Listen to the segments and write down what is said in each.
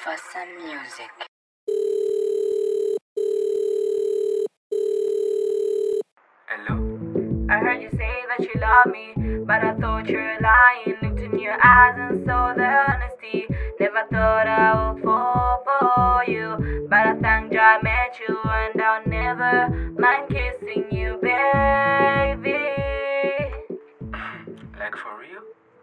Mufasa Music. Hello? I heard you say that you love me, but I thought you were lying. Looked in your eyes and saw the honesty. Never thought I would fall for you, but I thank God I met you, and I'll never mind kissing you, baby. Like for real?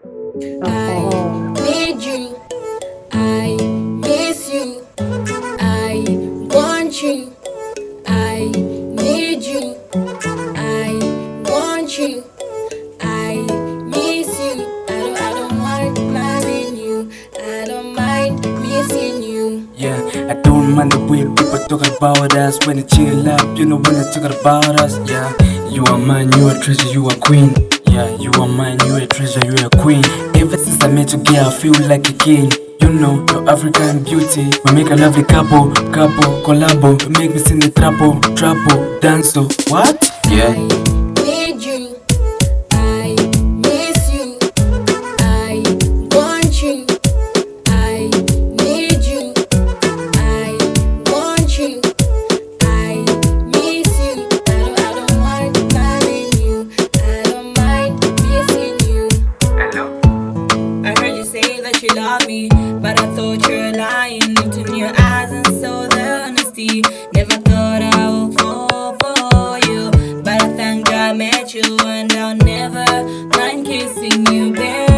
I need you, I miss you, I want you, I need you, I want you, I miss you. I don't mind loving you, I don't mind missing you. Yeah, I don't mind the way people talk about us. When they chill up, you know when they talk about us. Yeah, you are mine, you are treasure, you are queen. Yeah, you are mine, you are treasure, you are queen. Ever since I met you, girl, I feel like a king. You know, your African beauty. We make a lovely couple, collabo. You make me sing the trapo, dance. So what? Yeah. I need you, I miss you, I want you, I need you, I want you, I miss you. I don't mind loving you, I don't mind missing you. Hello? I heard you say that you love me, but I thought you were lying. Looked in your eyes and saw the honesty. Never thought I would fall for you, but I thank God I met you, and I'll never mind kissing you,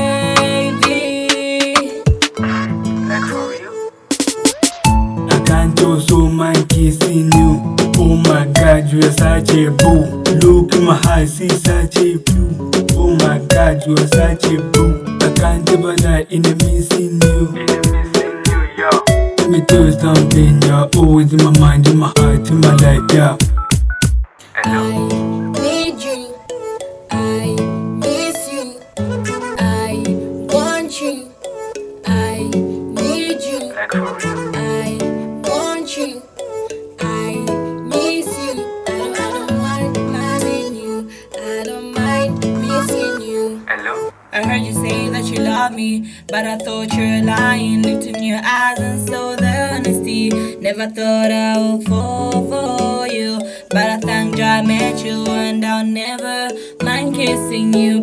baby. Like for real? I can't also mind kissing you. Oh my God, you are such a boo. Look in my eyes, see such a blue. Oh my God, you are such a boo. I can't ever die in a missing you. Missing you, yo. Let me tell you something, you're always in my mind, in my heart, in my life, yeah. Hello? I need you, I miss you, I want you, I need you, Like for real? I want you, I miss you. I don't mind loving you, I don't mind missing you. Hello? I heard you say that you love me, but I thought you were lying. Looked in your eyes and saw the honesty. Never thought I would fall for you, but I thank God I met you, and I'll never mind kissing you,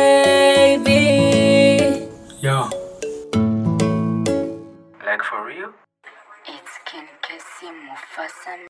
baby. Yeah. Like for real? It's Ken Kesi Mufasa